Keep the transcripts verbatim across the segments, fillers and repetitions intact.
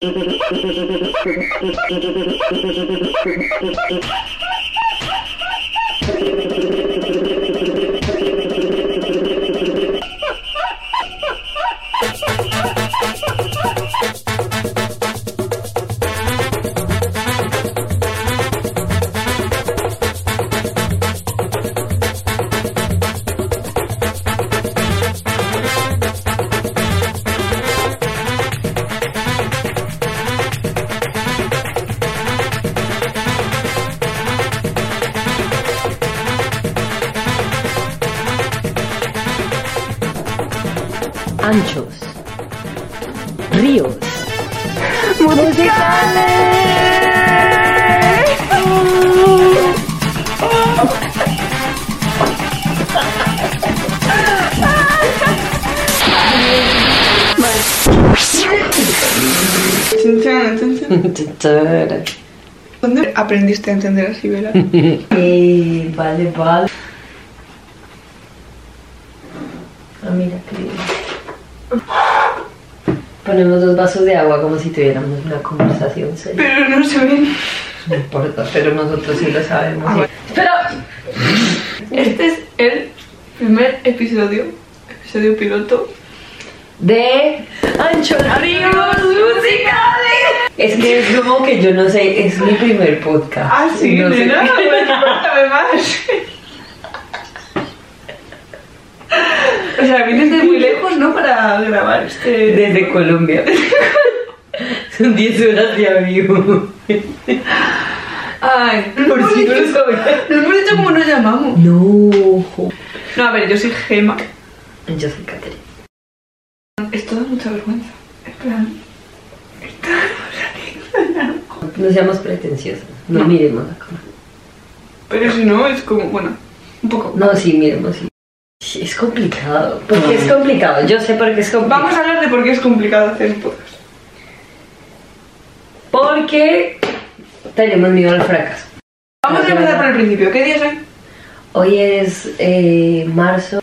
Anchos, ríos, musicales. ¿Dónde aprendiste a entender así, Vela? Eh, vale, vale. Ah, mira, qué bien. Ponemos dos vasos de agua como si tuviéramos una conversación seria. Pero no se ven. No importa, pero nosotros sí lo sabemos. Ah, ¿sí? Pero este es el primer episodio, episodio piloto De Anchos Ríos Musicales. Es que es como que yo no sé, es mi primer podcast. Ah, sí, no sé nena, qué. bueno, cuéntame más. O sea, vienes de muy lejos, ¿no? Para grabar este... Desde Colombia. Son diez horas de avión. Ay, Por no si hemos no lo dicho- sabías. no hemos dicho cómo nos llamamos. No. No, a ver, yo soy Gema. Yo soy Caterina. Esto da mucha vergüenza. En plan... No seamos pretenciosos. No, No. miremos la cámara. Pero si no, es como, bueno, un poco... No, sí, miremos. Sí. Sí, es complicado. ¿Por qué es complicado? Yo sé por qué es complicado. Vamos a hablar de por qué es complicado hacer un podcast. Porque tenemos miedo al fracaso. Vamos a empezar por el principio. ¿Qué día es hoy? Hoy es eh, marzo.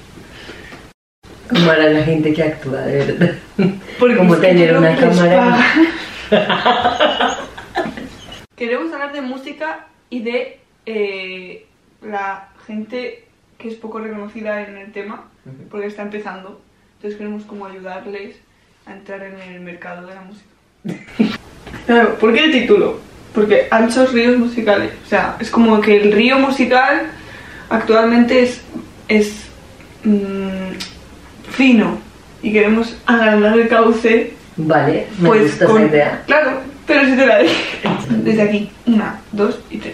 Como era la gente que actúa, de verdad. Porque Como es que tener creo una que les cámara. pagan. Queremos hablar de música y de eh, la gente que es poco reconocida en el tema, porque está empezando. Entonces queremos como ayudarles a entrar en el mercado de la música. Claro, ¿por qué el título? Porque Anchos Ríos Musicales. O sea, es como que el río musical actualmente es, es mmm, fino y queremos agrandar el cauce. Vale, me Pues gusta con- esa idea. Claro, pero si te la dije. Desde aquí, una, dos y tres.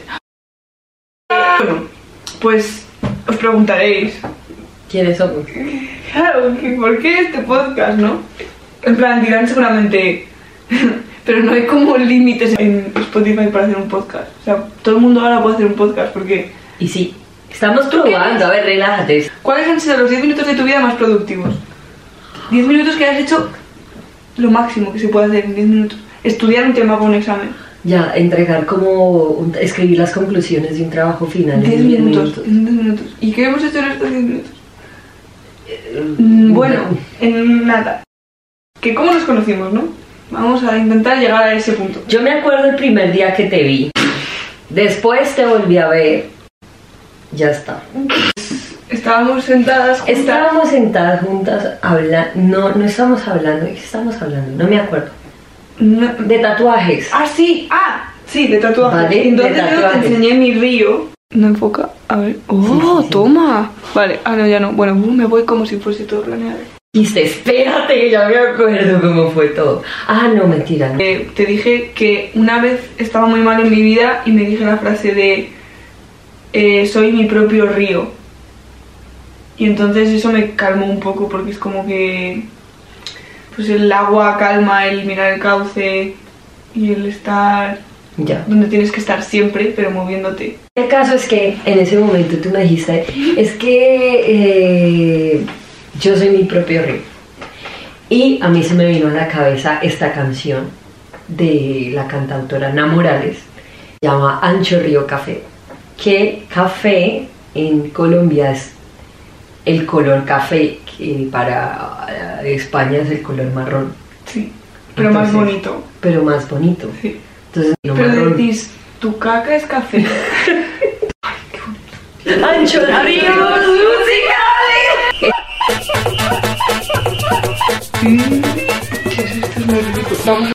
Bueno, pues os preguntaréis, ¿Quiénes somos? claro, que ¿por qué este podcast, no? En plan, dirán seguramente, pero no hay como límites en Spotify para hacer un podcast. O sea, todo el mundo ahora puede hacer un podcast porque... Y sí, estamos probando, a ver, relájate. ¿Cuáles han sido los diez minutos de tu vida más productivos? diez minutos que hayas hecho lo máximo que se puede hacer en diez minutos. Estudiar un tema para un examen. Ya, entregar como, un- escribir las conclusiones de un trabajo final diez en diez minutos, minutos. en diez minutos. ¿Y qué hemos hecho en estos diez minutos? Mm, Bueno, en nada. Que cómo nos conocimos, ¿no? Vamos a intentar llegar a ese punto. Yo me acuerdo el primer día que te vi. Después te volví a ver. Ya está. Estábamos sentadas juntas. Estábamos sentadas juntas hablando. No, no estamos hablando. ¿De qué estamos hablando? No me acuerdo. No- De tatuajes. Ah, sí, ah, sí, de tatuajes. Vale, de Entonces yo tatuajes. te enseñé mi río. No enfoca, a ver. ¡Oh, Sí, sí, sí. toma! Vale, ah, no, ya no. Bueno, uh, me voy como si fuese todo planeado. Dijiste, espérate, que ya me acuerdo cómo fue todo. Ah, no, mentira. No. Eh, te dije que una vez estaba muy mal en mi vida y me dije la frase de eh, soy mi propio río. Y entonces eso me calmó un poco porque es como que pues el agua calma el mirar el cauce y el estar Ya. donde tienes que estar siempre, pero moviéndote. El caso es que en ese momento tú me dijiste, es que eh, yo soy mi propio río. Y a mí se me vino a la cabeza esta canción de la cantautora Ana Morales, se llama Ancho Río Café, que café en Colombia es el color café, que para España es el color marrón. Sí. Pero más Entonces, bonito. Pero más bonito. Sí. Entonces, no Pero marrón. decís, tu caca es café. Ay, qué bonito. ¡Ancho de ¡Adiós, musicales! Mm, ¿qué es esto? Es muy ridículo. Vamos.